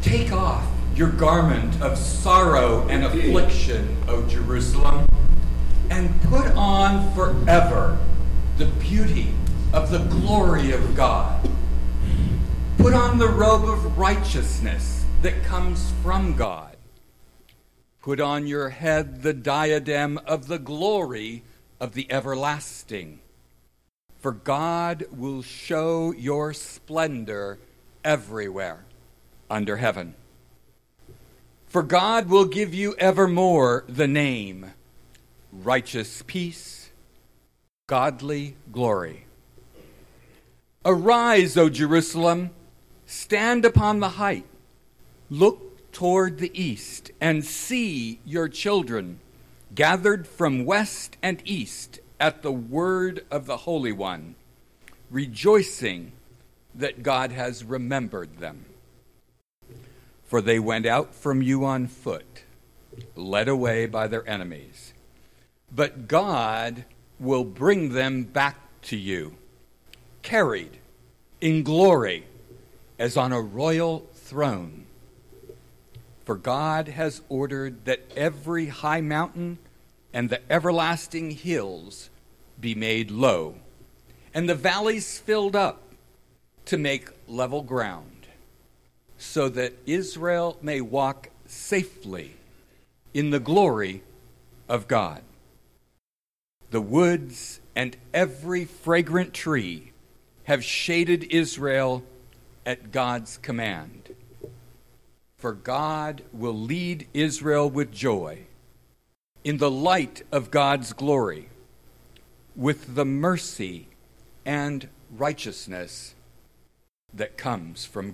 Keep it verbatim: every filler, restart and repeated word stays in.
Take off your garment of sorrow and affliction, O Jerusalem, and put on forever the beauty of the glory of God. Put on the robe of righteousness that comes from God. Put on your head the diadem of the glory of the everlasting. For God will show your splendor everywhere under heaven. For God will give you evermore the name righteous peace, godly glory. Arise, O Jerusalem, stand upon the height, look toward the east, and see your children gathered from west and east at the word of the Holy One, rejoicing that God has remembered them. For they went out from you on foot, led away by their enemies. But God will bring them back to you, carried in glory as on a royal throne. For God has ordered that every high mountain and the everlasting hills be made low, and the valleys filled up to make level ground, so that Israel may walk safely in the glory of God. The woods and every fragrant tree have shaded Israel at God's command. For God will lead Israel with joy in the light of God's glory, with the mercy and righteousness that comes from God.